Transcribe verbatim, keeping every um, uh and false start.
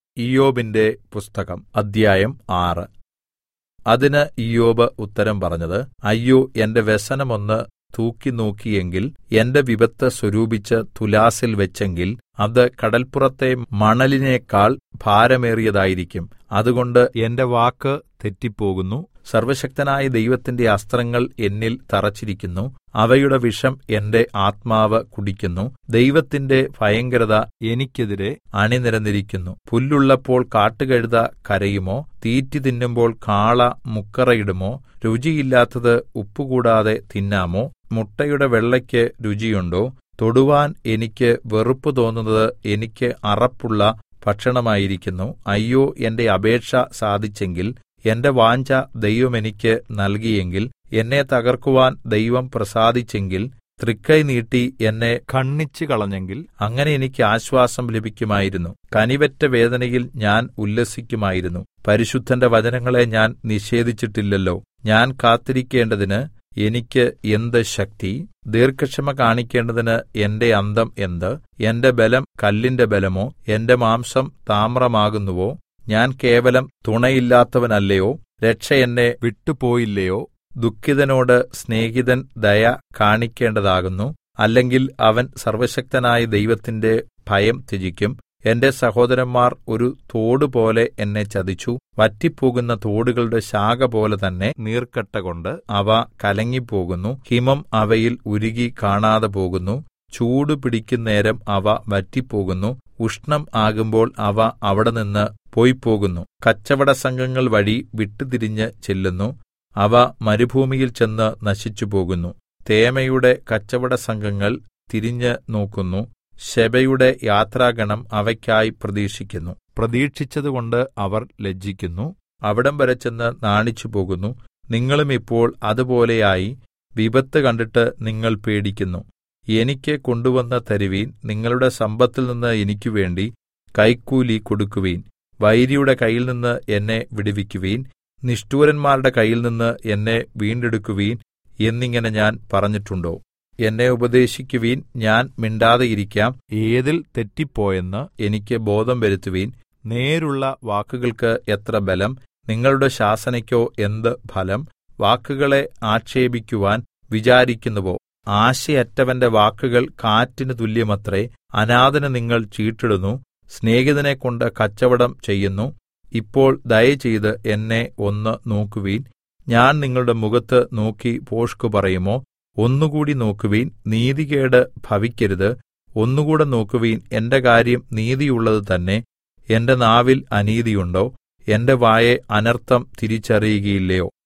ഇയ്യോബിന്റെ പുസ്തകം അദ്ധ്യായം ആറ്. അതിന് ഇയ്യോബ് ഉത്തരം പറഞ്ഞത്, അയ്യോ, എന്റെ വ്യസനം ഒന്ന് തൂക്കിനോക്കിയെങ്കിൽ, എന്റെ വിപത്ത് സ്വരൂപിച്ച് തുലാസിൽ വെച്ചെങ്കിൽ, അത് കടല്പുറത്തെ മണലിനേക്കാൾ ഭാരമേറിയതായിരിക്കും. അതുകൊണ്ട് എന്റെ വാക്ക് തെറ്റിപ്പോകുന്നു. സർവ്വശക്തനായ ദൈവത്തിന്റെ അസ്ത്രങ്ങൾ എന്നിൽ തറച്ചിരിക്കുന്നു. അവയുടെ വിഷം എന്റെ ആത്മാവ് കുടിക്കുന്നു. ദൈവത്തിന്റെ ഭയങ്കരത എനിക്കെതിരെ അണിനിരന്നിരിക്കുന്നു. പുല്ലുള്ളപ്പോൾ കാട്ടുകഴുത കരയുമോ? തീറ്റി തിന്നുമ്പോൾ കാള മുക്കറയിടുമോ? രുചിയില്ലാത്തത് ഉപ്പുകൂടാതെ തിന്നാമോ? മുട്ടയുടെ വെള്ളയ്ക്ക് രുചിയുണ്ടോ? തൊടുവാൻ എനിക്ക് വെറുപ്പ് തോന്നുന്നത് എനിക്ക് അറപ്പുള്ള ഭക്ഷണമായിരിക്കുന്നു. അയ്യോ, എന്റെ അപേക്ഷ സാധിച്ചെങ്കിൽ, എന്റെ വാഞ്ഛ ദൈവം എനിക്ക് നൽകിയെങ്കിൽ, എന്നെ തകർക്കുവാൻ ദൈവം പ്രസാദിച്ചെങ്കിൽ, തൃക്കൈ നീട്ടി എന്നെ ഖണ്ഡിച്ചുകളഞ്ഞെങ്കിൽ, അങ്ങനെ എനിക്ക് ആശ്വാസം ലഭിക്കുമായിരുന്നു. കനിവറ്റ വേദനയിൽ ഞാൻ ഉല്ലസിക്കുമായിരുന്നു. പരിശുദ്ധന്റെ വചനങ്ങളെ ഞാൻ നിഷേധിച്ചിട്ടില്ലല്ലോ. ഞാൻ കാത്തിരിക്കേണ്ടതിന് എനിക്ക് എന്ത് ശക്തി? ദീർഘക്ഷമ കാണിക്കേണ്ടതിന് എന്റെ അന്തം എന്ത്? എന്റെ ബലം കല്ലിന്റെ ബലമോ? എന്റെ മാംസം താമ്രമാകുന്നുവോ? ഞാൻ കേവലം തുണയില്ലാത്തവനല്ലയോ? രക്ഷ എന്നെ വിട്ടുപോയില്ലയോ? ദുഃഖിതനോട് സ്നേഹിതൻ ദയ കാണിക്കേണ്ടതാകുന്നു. അല്ലെങ്കിൽ അവൻ സർവ്വശക്തനായ ദൈവത്തിന്റെ ഭയം ത്യജിക്കും. എന്റെ സഹോദരന്മാർ ഒരു തോടുപോലെ എന്നെ ചതിച്ചു. വറ്റിപ്പോകുന്ന തോടുകളുടെ ശാഖ പോലെ തന്നെ നീർക്കട്ടകൊണ്ട് അവ കലങ്ങിപ്പോകുന്നു. ഹിമം അവയിൽ ഉരുകി കാണാതെ പോകുന്നു. ചൂട് പിടിക്കുന്നേരം അവ വറ്റിപ്പോകുന്നു. ഉഷ്ണം ആകുമ്പോൾ അവ അവിടെനിന്ന് പോയിപ്പോകുന്നു. കച്ചവട സംഘങ്ങൾ വഴി വിട്ടുതിരിഞ്ഞ് ചെല്ലുന്നു. അവ മരുഭൂമിയിൽ ചെന്ന് നശിച്ചുപോകുന്നു. തേമയുടെ കച്ചവട സംഘങ്ങൾ തിരിഞ്ഞ് നോക്കുന്നു. ശെബയുടെ യാത്രാഗണം അവയ്ക്കായി പ്രതീക്ഷിക്കുന്നു. പ്രതീക്ഷിച്ചതുകൊണ്ട് അവർ ലജ്ജിക്കുന്നു. അവിടം വരെ ചെന്ന് നാണിച്ചുപോകുന്നു. നിങ്ങളും ഇപ്പോൾ അതുപോലെയായി വിപത്ത് കണ്ടിട്ട് നിങ്ങൾ പേടിക്കുന്നു. എനിക്ക് കൊണ്ടുവന്ന് തരുവീൻ. നിങ്ങളുടെ സമ്പത്തിൽനിന്ന് എനിക്കുവേണ്ടി കൈക്കൂലി കൊടുക്കുവീൻ. വൈരിയുടെ കയ്യിൽനിന്ന് എന്നെ വിടുവിക്കുവീൻ. നിഷ്ഠൂരന്മാരുടെ കയ്യിൽനിന്ന് എന്നെ വീണ്ടെടുക്കുവീൻ എന്നിങ്ങനെ ഞാൻ പറഞ്ഞിട്ടുണ്ടോ? എന്നെ ഉപദേശിക്കുവീൻ, ഞാൻ മിണ്ടാതെയിരിക്കാം. ഏതിൽ തെറ്റിപ്പോയെന്ന് എനിക്ക് ബോധം വരുത്തുവീൻ. നേരുള്ള വാക്കുകൾക്ക് എത്ര ബലം! നിങ്ങളുടെ ശാസനയ്ക്കോ എന്ത് ഫലം! വാക്കുകളെ ആക്ഷേപിക്കുവാൻ വിചാരിക്കുന്നുവോ? ആശയറ്റവന്റെ വാക്കുകൾ കാറ്റിന് തുല്യമത്രേ. അനാഥന് നിങ്ങൾ ചീട്ടിടുന്നു, സ്നേഹിതനെക്കൊണ്ട് കച്ചവടം ചെയ്യുന്നു. ഇപ്പോൾ ദയചെയ്ത് എന്നെ ഒന്ന് നോക്കുവീൻ. ഞാൻ നിങ്ങളുടെ മുഖത്ത് നോക്കി ഭോഷ്ക് പറയുമോ? ഒന്നുകൂടി നോക്കുവീൻ, നീതികേട് ഭവിക്കരുത്. ഒന്നുകൂടെ നോക്കുവീൻ, എന്റെ കാര്യം നീതിയുള്ളത് തന്നെ. എന്റെ നാവിൽ അനീതിയുണ്ടോ? എന്റെ വായെ അനർത്ഥം തിരിച്ചറിയുകയില്ലയോ?